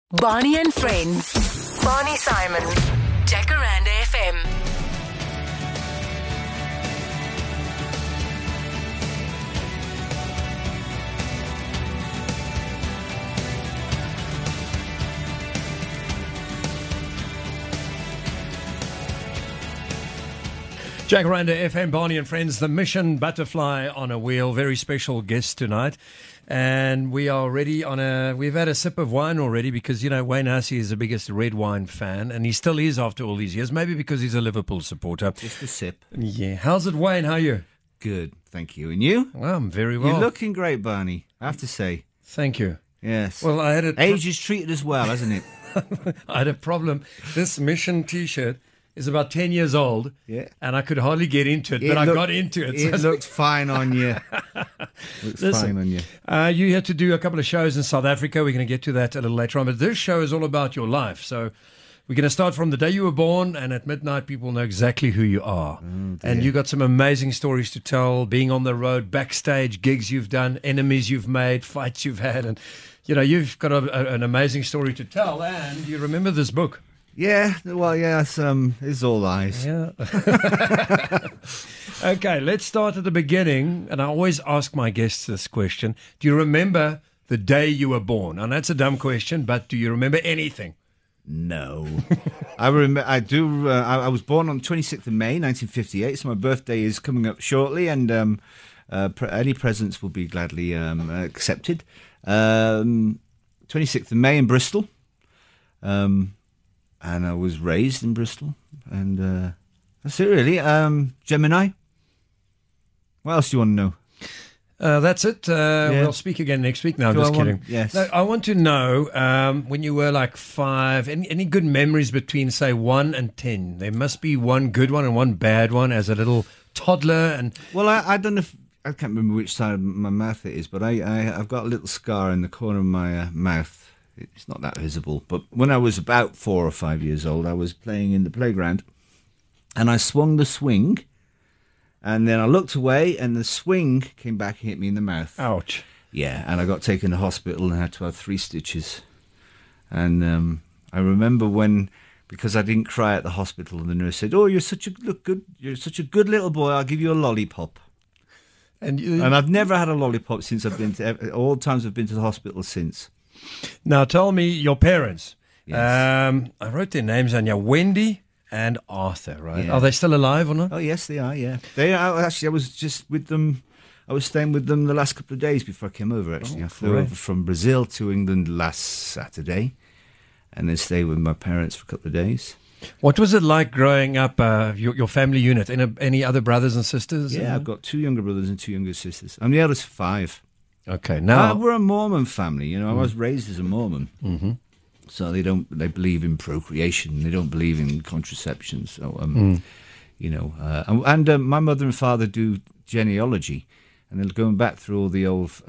Barney and Friends. Barney Simon. Jacaranda FM. Jacaranda FM, Barney and Friends, the Mission Butterfly on a Wheel. Very special guest tonight. And we are already we've had a sip of wine already because, you know, Wayne Hussey is the biggest red wine fan, and he still is after all these years, maybe because he's a Liverpool supporter. Just a sip. Yeah. How's it, Wayne? How are you? Good, thank you. And you? Well, I'm very well. You're looking great, Barney, I have to say. Thank you. Yes. Well, I had Age is treated as well, hasn't it? I had a problem. This Mission T-shirt is about 10 years old, Yeah. and I could hardly get into it, but I got into it. It looks fine on you. Fine on you. You had to do a couple of shows in South Africa. We're going to get to that a little later on. But this show is all about your life. So we're going to start from the day you were born, and at midnight, people know exactly who you are. And you got some amazing stories to tell, being on the road, backstage, gigs you've done, enemies you've made, fights you've had. And, you know, you've got an amazing story to tell. And you remember this book. Yeah, well, yes, it's all lies. Yeah. Okay, let's start at the beginning. And I always ask my guests this question. Do you remember the day you were born? And that's a dumb question, but do you remember anything? No. I remember. I do. I was born on the 26th of May, 1958, so my birthday is coming up shortly, and any presents will be gladly accepted. 26th of May in Bristol. And I was raised in Bristol, and that's it really. Gemini. What else do you want to know? That's it. We'll speak again next week. No, I'm just kidding. Yes. No, I want to know, when you were like 5, any good memories between, say, 1 and 10? There must be one good one and one bad one as a little toddler. And well, I don't know if I can't remember which side of my mouth it is, but I've got a little scar in the corner of my mouth. It's not that visible, but when I was about 4 or 5 years old, I was playing in the playground, and I swung the swing, and then I looked away, and the swing came back and hit me in the mouth. Ouch. Yeah, and I got taken to hospital and had to have 3 stitches. And I remember because I didn't cry at the hospital, and the nurse said, "Oh, you're such a good little boy. I'll give you a lollipop." And I've never had a lollipop since I've been to all the times I've been to the hospital since. Now, tell me your parents. Yes. I wrote their names on here, Wendy and Arthur, right? Yeah. Are they still alive or not? Oh, yes, they are, yeah. They are. Actually, I was just with them. I was staying with them the last couple of days before I came over, actually. I flew over from Brazil to England last Saturday, and then stayed with my parents for a couple of days. What was it like growing up, your family unit? Any other brothers and sisters? Yeah, I've got 2 younger brothers and 2 younger sisters. I'm the eldest of 5. Okay, now we're a Mormon family. You know, I was raised as a Mormon, so they believe in procreation. They don't believe in contraception. So, you know, and my mother and father do genealogy, and they're going back through all the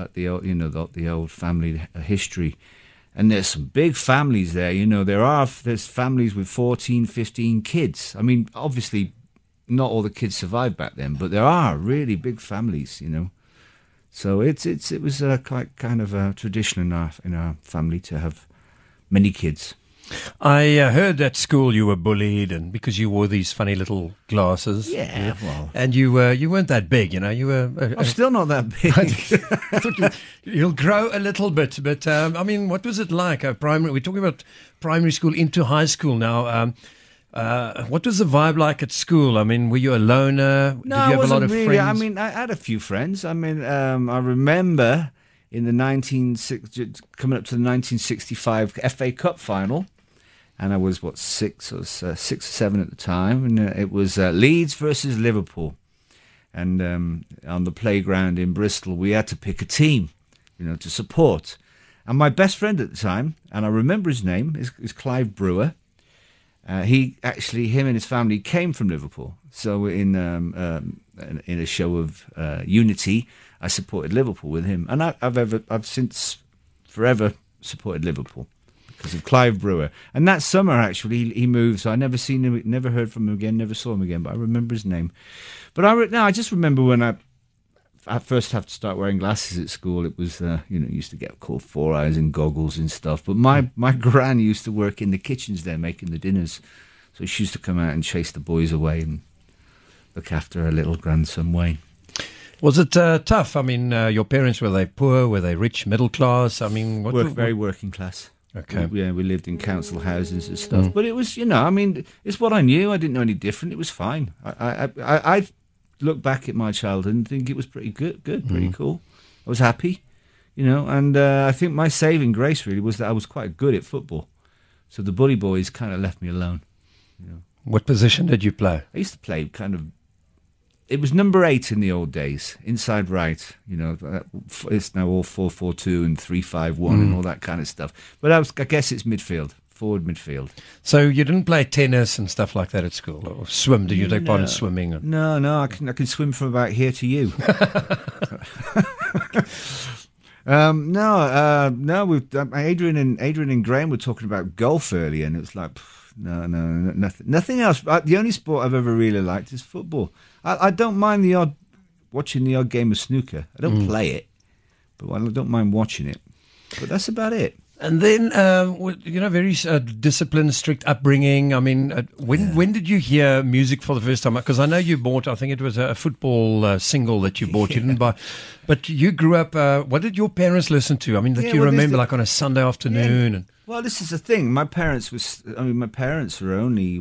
old family history. And there's some big families there. You know, there's families with 14, 15 kids. I mean, obviously, not all the kids survived back then, but there are really big families. You know. So it was quite kind of a tradition in our family to have many kids. I heard at school you were bullied, and because you wore these funny little glasses. Yeah, well, and you weren't that big, you know. You were. I'm still not that big. I thought you'll grow a little bit, but I mean, what was it like? Primary. We're talking about primary school into high school now. What was the vibe like at school? I mean, were you a loner? No, Did you have a lot of really. friends? I mean, I had a few friends. I mean, I remember in the coming up to the 1965 FA Cup final, and I was 6 or 7 at the time, and it was Leeds versus Liverpool, and on the playground in Bristol, we had to pick a team, you know, to support. And my best friend at the time, and I remember his name, is Clive Brewer. Him and his family came from Liverpool. So in a show of unity, I supported Liverpool with him, and I've since forever supported Liverpool because of Clive Brewer. And that summer, actually, he moved, so I never seen him, never heard from him again, never saw him again. But I remember his name. But I just remember when I first have to start wearing glasses at school, it was, used to get called 4 eyes and goggles and stuff. But my gran used to work in the kitchens there making the dinners. So she used to come out and chase the boys away and look after her little grandson, Wayne. Was it tough? I mean, your parents, were they poor? Were they rich, middle class? I mean, very working class. Okay. We lived in council houses and stuff. But it was, it's what I knew. I didn't know any different. It was fine. I look back at my childhood and think it was pretty good, pretty cool. I was happy, and I think my saving grace really was that I was quite good at football. So the bully boys kind of left me alone. What position did you play? I used to play it was number 8 in the old days, inside right. It's now all 4-4-2 and 3-5-1 and all that kind of stuff. But I guess it's midfield, forward midfield. So you didn't play tennis and stuff like that at school, or swim? Did you take part in swimming? No, I can swim from about here to you. Adrian and Graham were talking about golf earlier, and it was like, nothing else. The only sport I've ever really liked is football. I don't mind watching the odd game of snooker. I don't play it, but I don't mind watching it. But that's about it. And then, very disciplined, strict upbringing. I mean, when did you hear music for the first time? Because I know you bought, I think it was a football single that you bought. You didn't buy, but you grew up. What did your parents listen to? I mean, you remember, like on a Sunday afternoon. Yeah. Well, this is the thing. My parents were only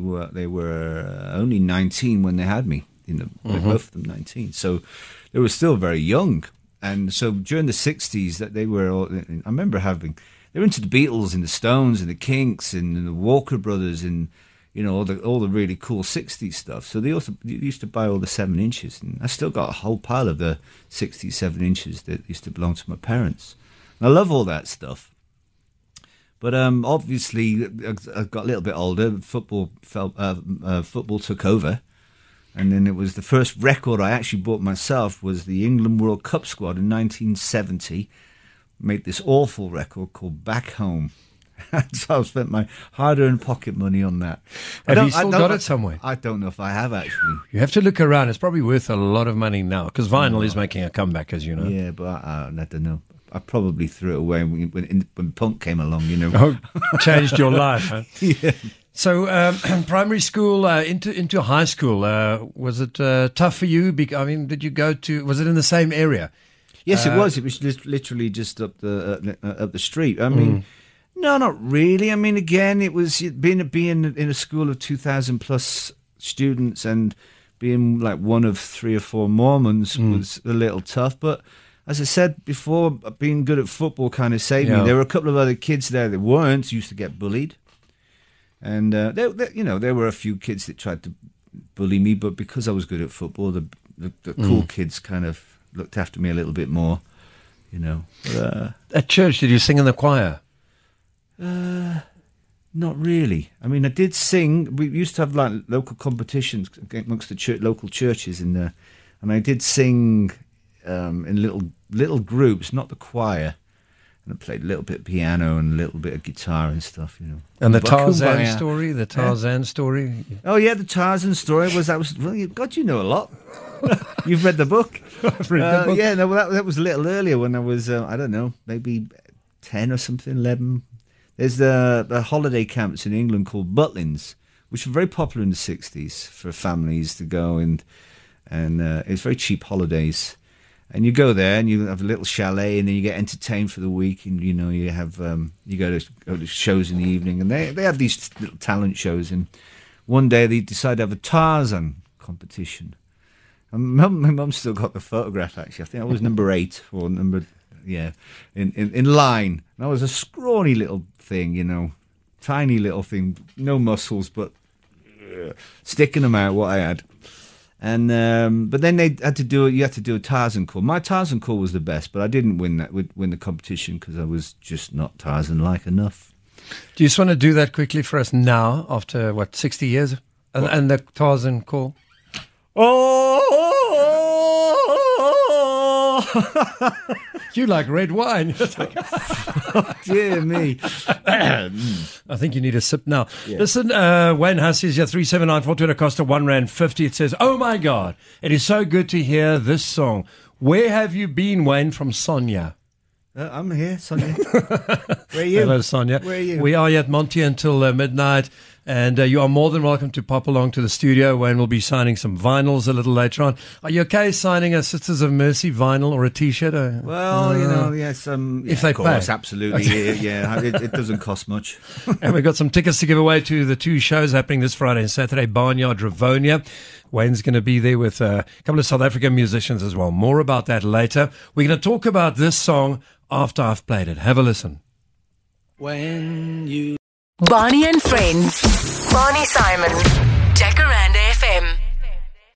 19 when they had me. Both of them 19, so they were still very young. And so during the 60s, that they were all, I remember they were into the Beatles and the Stones and the Kinks and the Walker Brothers and all the really cool 60s stuff. So they used to buy all the 7 inches, and I still got a whole pile of the 60s 7 inches that used to belong to my parents. And I love all that stuff. But obviously, I got a little bit older. Football took over. And then it was the first record I actually bought myself was the England World Cup squad in 1970. Made this awful record called Back Home. So I've spent my hard-earned pocket money on that. Have you still got it somewhere? I don't know if I have, actually. You have to look around. It's probably worth a lot of money now, because vinyl is making a comeback, as you know. Yeah, but I don't know. I probably threw it away when punk came along, Oh, changed your life, huh? Yeah. So, primary school into high school, was it tough for you? Did you was it in the same area? Yes, it was. It was literally just up the street. I mean, no, not really. I mean, again, it was being in a school of 2,000 plus students and being like one of 3 or 4 Mormons was a little tough. But as I said before, being good at football kind of saved me. There were a couple of other kids there that weren't, used to get bullied. And there were a few kids that tried to bully me, but because I was good at football, the cool kids kind of looked after me a little bit more, But, at church, did you sing in the choir? Not really. I mean, I did sing. We used to have like local competitions amongst the local churches, and I did sing in little groups, not the choir. And I played a little bit of piano and a little bit of guitar and stuff, And the Tarzan story, story. Oh yeah, the Tarzan story God, you know a lot. You've read the book. I've read the book. Yeah, no, that was a little earlier when I was, I don't know, maybe 10 or something, 11. There's the holiday camps in England called Butlins, which were very popular in the 60s for families to go and it's very cheap holidays. And you go there and you have a little chalet, and then you get entertained for the week, and you have you go to shows in the evening, and they have these little talent shows. And one day they decided to have a Tarzan competition. And my mum still got the photograph. Actually, I think I was number 8 or in line. And I was a scrawny little thing, tiny little thing, no muscles, but sticking them out what I had. And but then you had to do a Tarzan call. My Tarzan call was the best, but I didn't win the competition because I was just not Tarzan-like enough. Do you just want to do that quickly for us now, after 60 years, and the Tarzan call? You like red wine. Dear me. I think you need a sip now. Yeah. Listen, Wayne Hussey is here, 379 Fortuna Costa, R1.50. It says, oh my God, it is so good to hear this song. Where have you been, Wayne, from Sonia? I'm here, Sonia. Where are you? Hello, Sonia. Where are you? We are at Monty until midnight, and you are more than welcome to pop along to the studio. Wayne will be signing some vinyls a little later on. Are you okay signing a Sisters of Mercy vinyl or a T-shirt? Well, yes. If they of course, pay. absolutely. Yeah. It doesn't cost much. And we've got some tickets to give away to the 2 shows happening this Friday and Saturday, Barnyard, Rivonia. Wayne's going to be there with a couple of South African musicians as well. More about that later. We're going to talk about this song after I've played it. Have a listen. Barney and Friends. Barney Simon. Jacaranda FM.